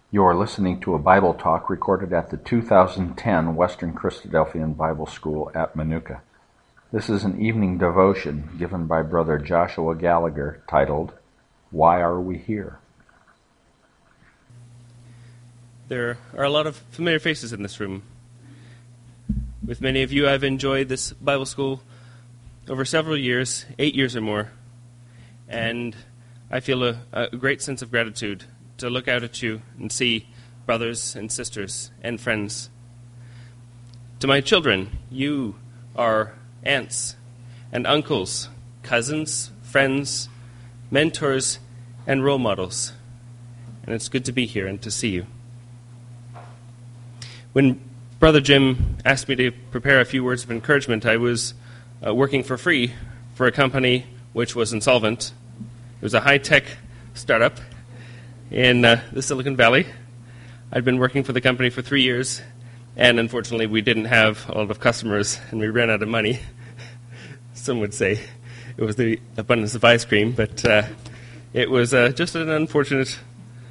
You are listening to a Bible talk recorded at the 2010 Western Christadelphian Bible School at Manuka. This is an evening devotion given by Brother Joshua Gallagher titled, Why Are We Here? There are a lot of familiar faces in this room. With many of you, I've enjoyed this Bible school over several years, 8 years or more, and I feel a great sense of gratitude to look out at you and see brothers and sisters and friends. To my children, you are aunts and uncles, cousins, friends, mentors, and role models. And it's good to be here and to see you. When Brother Jim asked me to prepare a few words of encouragement, I was working for free for a company which was insolvent. It was a high-tech startup in the Silicon Valley. I'd been working for the company for 3 years, and unfortunately we didn't have a lot of customers, and we ran out of money. Some would say it was the abundance of ice cream, but it was just an unfortunate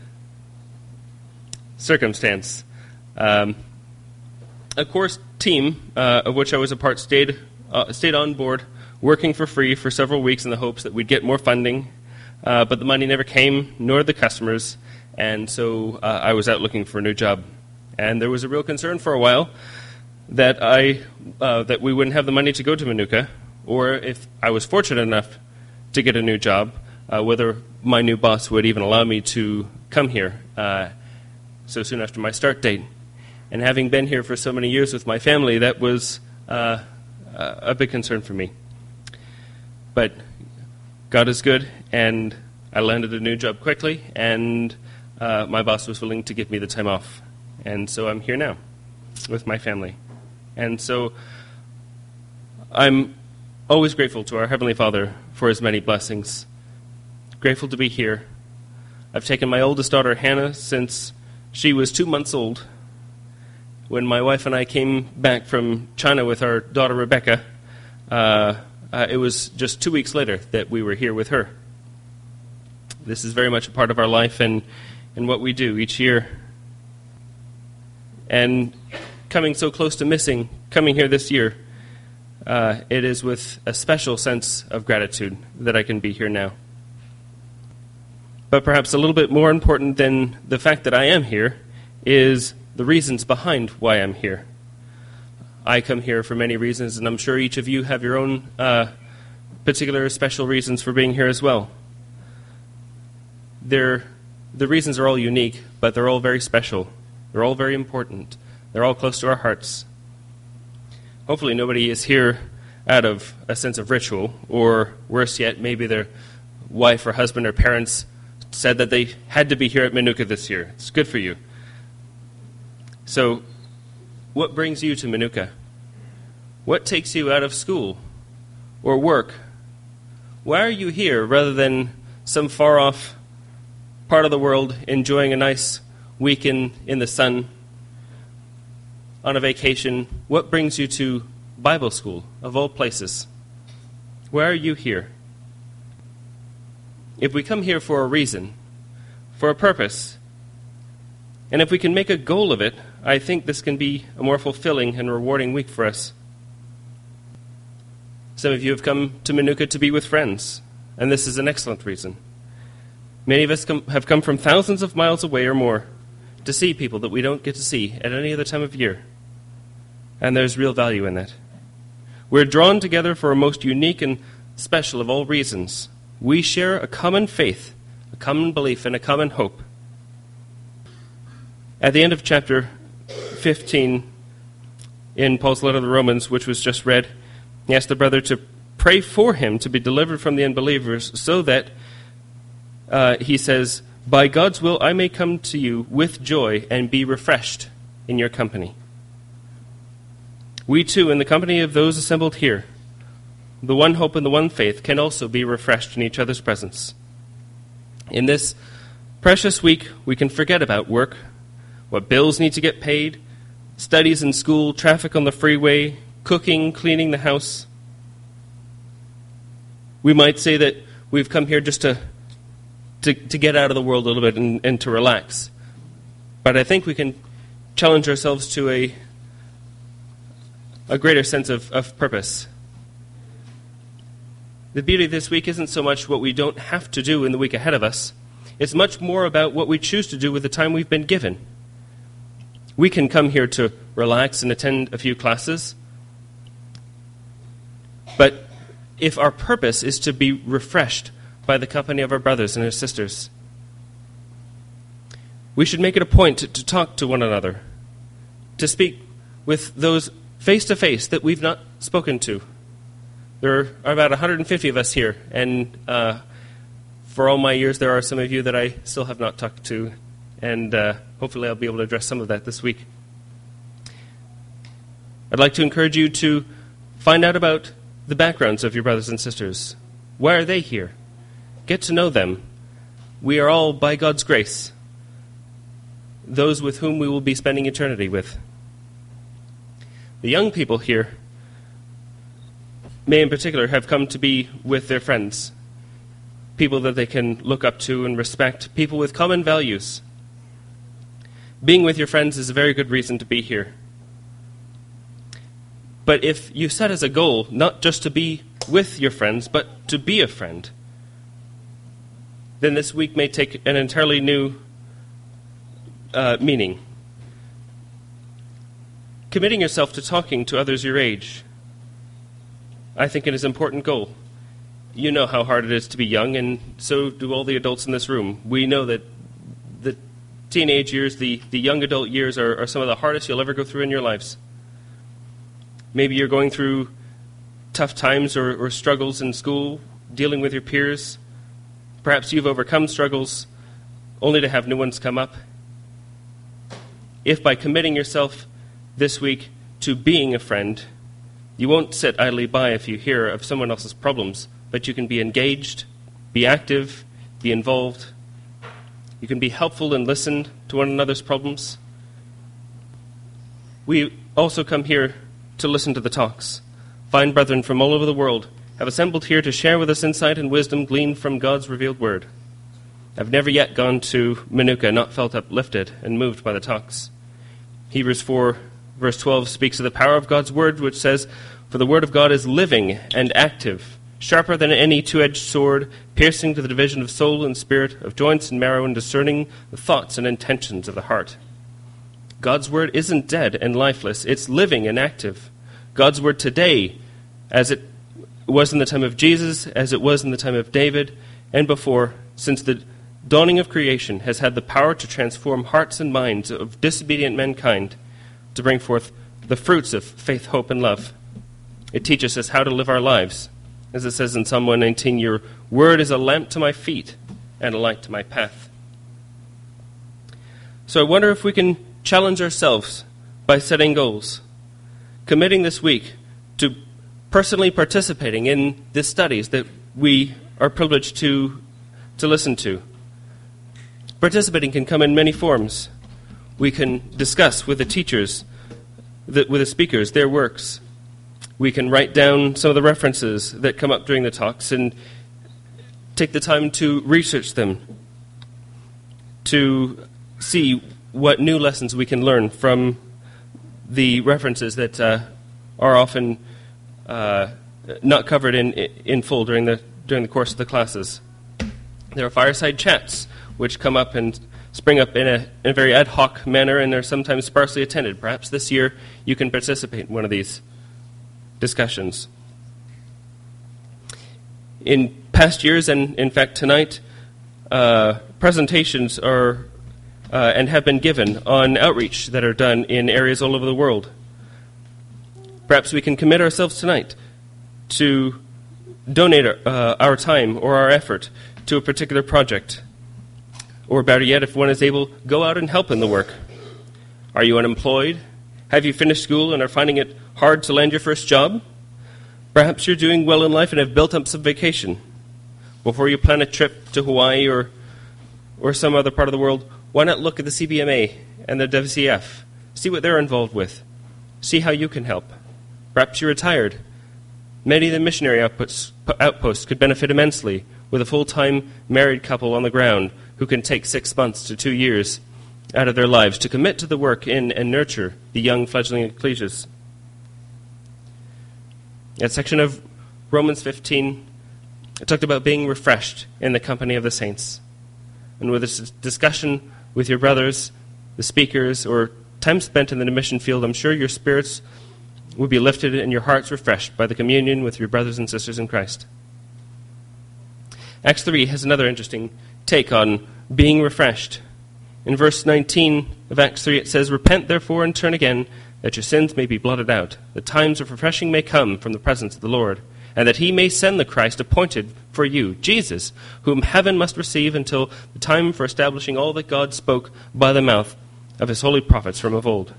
circumstance. A core team of which I was a part stayed on board, working for free for several weeks in the hopes that we'd get more funding. But the money never came, nor the customers, and so I was out looking for a new job. And there was a real concern for a while that that we wouldn't have the money to go to Manuka, or if I was fortunate enough to get a new job, whether my new boss would even allow me to come here so soon after my start date. And having been here for so many years with my family, that was a big concern for me. But God is good, and I landed a new job quickly, and my boss was willing to give me the time off. And so I'm here now with my family. And so I'm always grateful to our Heavenly Father for His many blessings. Grateful to be here. I've taken my oldest daughter, Hannah, since she was 2 months old. When my wife and I came back from China with our daughter, Rebecca, it was just 2 weeks later that we were here with her. This is very much a part of our life and what we do each year. And coming so close to missing, coming here this year, it is with a special sense of gratitude that I can be here now. But perhaps a little bit more important than the fact that I am here is the reasons behind why I'm here. I come here for many reasons, and I'm sure each of you have your own particular special reasons for being here as well. The reasons are all unique, but they're all very special. They're all very important. They're all close to our hearts. Hopefully nobody is here out of a sense of ritual, or worse yet, maybe their wife or husband or parents said that they had to be here at Manuka this year. It's good for you. So, what brings you to Manuka? What takes you out of school or work? Why are you here rather than some far-off part of the world enjoying a nice week in the sun on a vacation? What brings you to Bible school, of all places? Why are you here? If we come here for a reason, for a purpose, and if we can make a goal of it, I think this can be a more fulfilling and rewarding week for us. Some of you have come to Manuka to be with friends, and this is an excellent reason. Many of us have come from thousands of miles away or more to see people that we don't get to see at any other time of year, and there's real value in that. We're drawn together for a most unique and special of all reasons. We share a common faith, a common belief, and a common hope. At the end of chapter 15 in Paul's letter to the Romans, which was just read, he asked the brother to pray for him to be delivered from the unbelievers so that, he says, by God's will I may come to you with joy and be refreshed in your company. We too, in the company of those assembled here, the one hope and the one faith, can also be refreshed in each other's presence. In this precious week, we can forget about work, what bills need to get paid, studies in school, traffic on the freeway, cooking, cleaning the house. We might say that we've come here just to get out of the world a little bit and to relax. But I think we can challenge ourselves to a greater sense of purpose. The beauty of this week isn't so much what we don't have to do in the week ahead of us. It's much more about what we choose to do with the time we've been given. We can come here to relax and attend a few classes, but if our purpose is to be refreshed by the company of our brothers and our sisters, we should make it a point to talk to one another, to speak with those face-to-face that we've not spoken to. There are about 150 of us here, and for all my years, there are some of you that I still have not talked to, and hopefully I'll be able to address some of that this week. I'd like to encourage you to find out about the backgrounds of your brothers and sisters. Why are they here? Get to know them. We are all, by God's grace, those with whom we will be spending eternity with. The young people here may in particular have come to be with their friends, people that they can look up to and respect, people with common values. Being with your friends is a very good reason to be here. But if you set as a goal not just to be with your friends, but to be a friend, then this week may take an entirely new meaning. Committing yourself to talking to others your age, I think it is an important goal. You know how hard it is to be young, and so do all the adults in this room. We know that the teenage years, the young adult years are some of the hardest you'll ever go through in your lives. Maybe you're going through tough times or struggles in school, dealing with your peers. Perhaps you've overcome struggles only to have new ones come up. If by committing yourself this week to being a friend, you won't sit idly by if you hear of someone else's problems, but you can be engaged, be active, be involved. You can be helpful and listen to one another's problems. We also come here to listen to the talks. Fine brethren from all over the world have assembled here to share with us insight and wisdom gleaned from God's revealed word. I've never yet gone to Manuka not felt uplifted and moved by the talks. Hebrews 4, verse 12 speaks of the power of God's word, which says, "For the word of God is living and active, sharper than any two-edged sword, piercing to the division of soul and spirit, of joints and marrow, and discerning the thoughts and intentions of the heart." God's word isn't dead and lifeless. It's living and active. God's word today, as it was in the time of Jesus, as it was in the time of David, and before, since the dawning of creation, has had the power to transform hearts and minds of disobedient mankind, to bring forth the fruits of faith, hope, and love. It teaches us how to live our lives. As it says in Psalm 119, "Your word is a lamp to my feet and a light to my path." So I wonder if we can challenge ourselves by setting goals, committing this week to personally participating in the studies that we are privileged to listen to. Participating can come in many forms. We can discuss with the teachers, with the speakers, their works. We can write down some of the references that come up during the talks and take the time to research them, to see what new lessons we can learn from the references that are often not covered in full during the course of the classes. There are fireside chats which come up and spring up in a very ad hoc manner, and they're sometimes sparsely attended. Perhaps this year you can participate in one of these discussions. In past years, and in fact tonight, presentations are and have been given on outreach that are done in areas all over the world. Perhaps we can commit ourselves tonight to donate our time or our effort to a particular project. Or better yet, if one is able, go out and help in the work. Are you unemployed? Have you finished school and are finding it hard to land your first job? Perhaps you're doing well in life and have built up some vacation. Before you plan a trip to Hawaii or some other part of the world, why not look at the CBMA and the WCF? See what they're involved with. See how you can help. Perhaps you're retired. Many of the missionary outposts could benefit immensely with a full-time married couple on the ground who can take 6 months to 2 years out of their lives to commit to the work in and nurture the young fledgling ecclesias. That section of Romans 15, it talked about being refreshed in the company of the saints. And with this discussion with your brothers, the speakers, or time spent in the mission field, I'm sure your spirits will be lifted and your hearts refreshed by the communion with your brothers and sisters in Christ. Acts 3 has another interesting take on being refreshed. In verse 19 of Acts 3 it says, "Repent therefore and turn again, that your sins may be blotted out, that times of refreshing may come from the presence of the Lord, and that he may send the Christ appointed for you, Jesus, whom heaven must receive until the time for establishing all that God spoke by the mouth of his holy prophets from of old."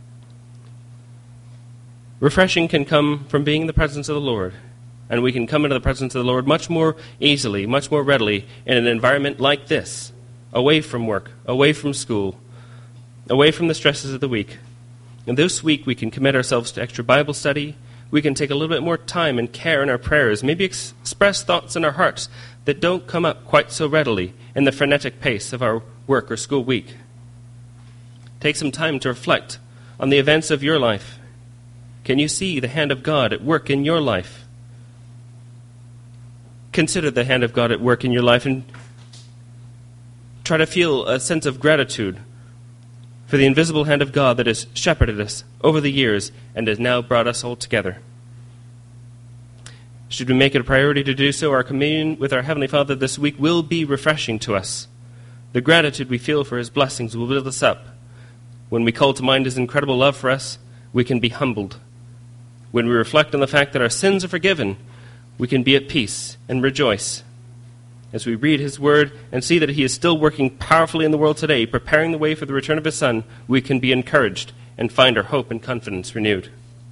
Refreshing can come from being in the presence of the Lord, and we can come into the presence of the Lord much more easily, much more readily in an environment like this, away from work, away from school, away from the stresses of the week. And this week we can commit ourselves to extra Bible study. We can take a little bit more time and care in our prayers, maybe express thoughts in our hearts that don't come up quite so readily in the frenetic pace of our work or school week. Take some time to reflect on the events of your life. Can you see the hand of God at work in your life? Consider the hand of God at work in your life and try to feel a sense of gratitude for the invisible hand of God that has shepherded us over the years and has now brought us all together. Should we make it a priority to do so, our communion with our Heavenly Father this week will be refreshing to us. The gratitude we feel for his blessings will build us up. When we call to mind his incredible love for us, we can be humbled. When we reflect on the fact that our sins are forgiven, we can be at peace and rejoice. As we read his word and see that he is still working powerfully in the world today, preparing the way for the return of his Son, we can be encouraged and find our hope and confidence renewed.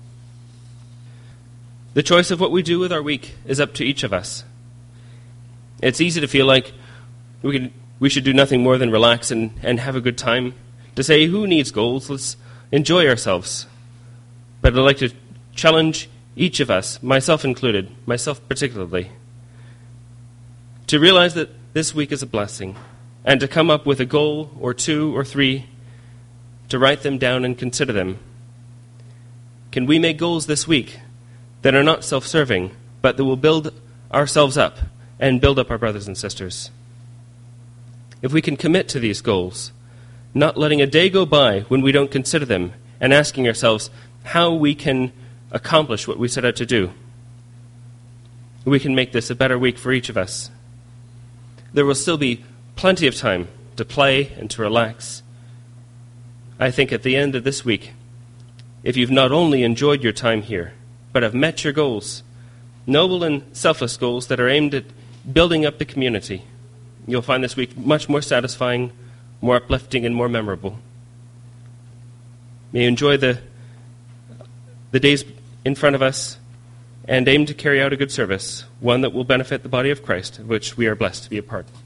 The choice of what we do with our week is up to each of us. It's easy to feel like we should do nothing more than relax and have a good time. To say, who needs goals? Let's enjoy ourselves. But I'd like to challenge each of us, myself included, myself particularly, to realize that this week is a blessing, and to come up with a goal or two or three, to write them down and consider them. Can we make goals this week that are not self-serving, but that will build ourselves up and build up our brothers and sisters? If we can commit to these goals, not letting a day go by when we don't consider them, and asking ourselves how we can accomplish what we set out to do, we can make this a better week for each of us. There will still be plenty of time to play and to relax. I think at the end of this week, if you've not only enjoyed your time here, but have met your goals, noble and selfless goals that are aimed at building up the community, you'll find this week much more satisfying, more uplifting, and more memorable. May you enjoy the days in front of us and aim to carry out a good service, one that will benefit the body of Christ, of which we are blessed to be a part.